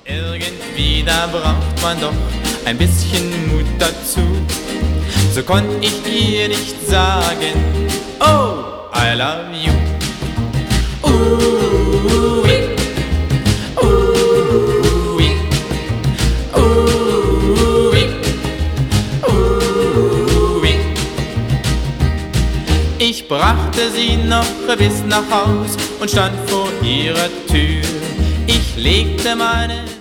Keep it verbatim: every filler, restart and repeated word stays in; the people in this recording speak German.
Irgendwie, da braucht man doch ein bisschen Mut dazu. So konnt ich ihr nicht sagen, oh, I love you. Ooh-wee, ooh-wee, ooh-wee, ooh-wee. Ich brachte sie noch bis nach Haus und stand vor ihrer Tür. Ich legte meine